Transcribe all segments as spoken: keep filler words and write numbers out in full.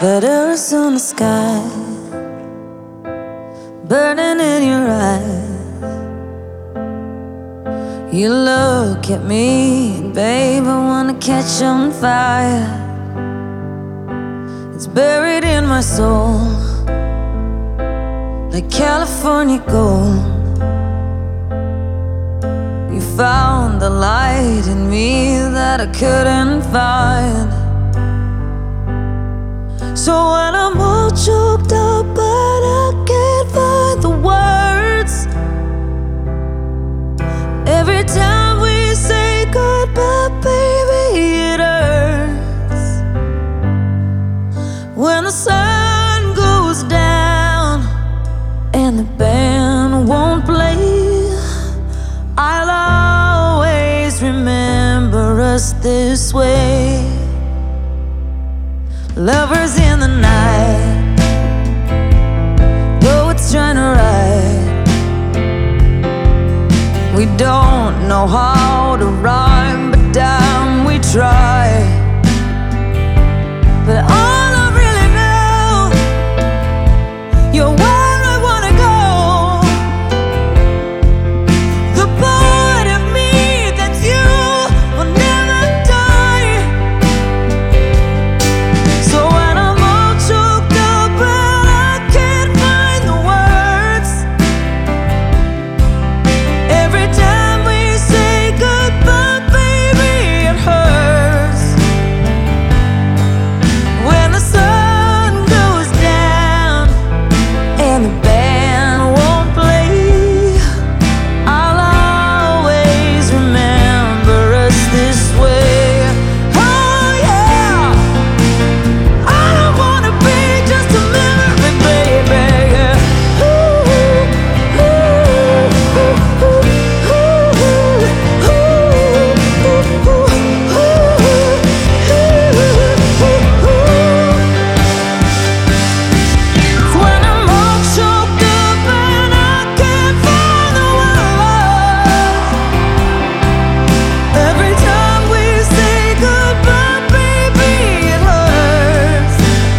That Arizona sky burning in your eyes. You look at me, and babe, I wanna catch on fire. It's buried in my soul like California gold. You found the light in me that I couldn't find. So when I'm all choked up but I can't find the words, every time we say goodbye, baby, it hurts. When the sun goes down and the band won't play, I'll always remember us this way. Lovers in the night, though it's trying to ride. We don't know how to rhyme, but damn, we try. But all I really know, you're where I wanna go. The part of me that you will never die. So when I'm all choked up and I can't find the words, every time we say goodbye, baby, it hurts. When the sun goes down and the band won't play, I'll always remember us this way. Oh yeah, I don't wanna be just a memory, baby. Yeah. Ooh, ooh, ooh, ooh, ooh, ooh, ooh, ooh, ooh. When I'm all choked up and I can't find the words, every time we say goodbye, baby, it hurts.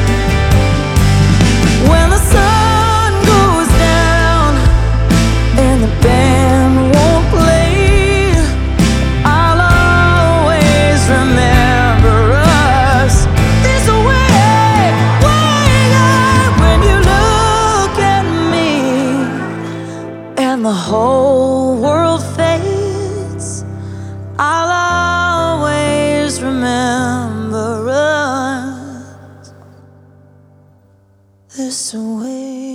When the sun goes down and the band won't play, I'll always remember us this way. Way when you look at me and the whole world fades, I'll always remember us this way.